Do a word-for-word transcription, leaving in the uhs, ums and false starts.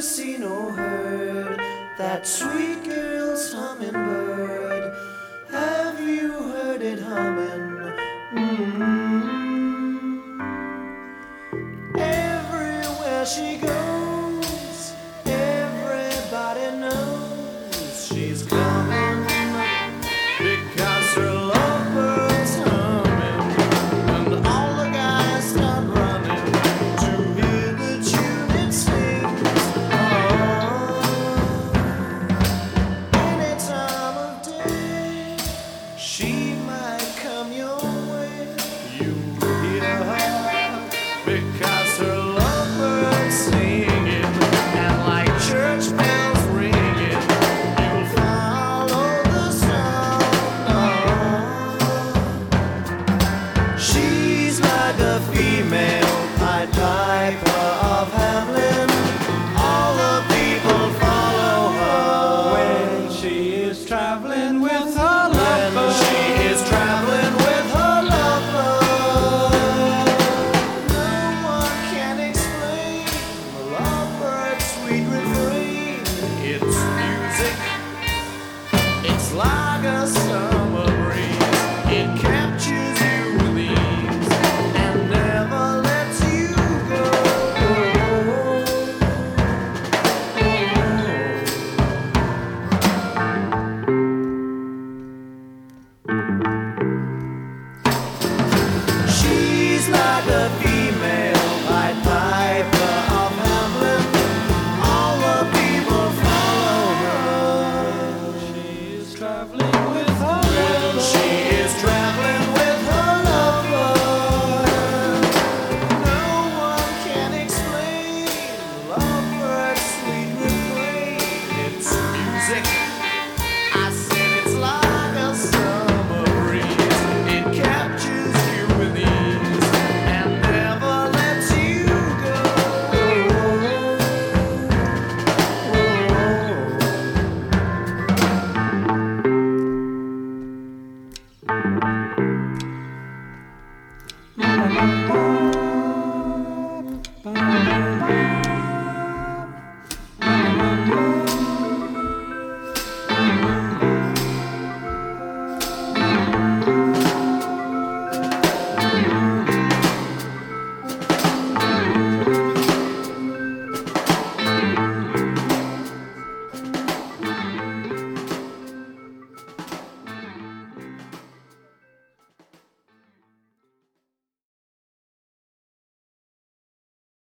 seen or heard that sweet girl's hummingbird? Have you heard it humming? Mm-hmm. Everywhere she goes, everybody knows she's coming, because her lovebird's humming, and all the guys start running to hear the tune it sings. Oh, any time of day, she might come your way. You hear her, because her lovebird's singing, and like church bells ringing, you'll follow the sound. Oh, she's like a female Pied Piper of Hamelin. All the people follow her when she is traveling with her lovebird. She is traveling with her lovebird. No one can explain the lovebird's sweet refrain. It's music. It's like a summer breeze. It captures you with ease and never lets you go. She's like a female Pied Piper of Hamelin. All the people follow her. She's traveling with her lover. She is traveling with her lover. No one can explain lovebird's sweet refrain. It's music. I said it's like a summer breeze. It captures you with ease and never lets you go. Oh.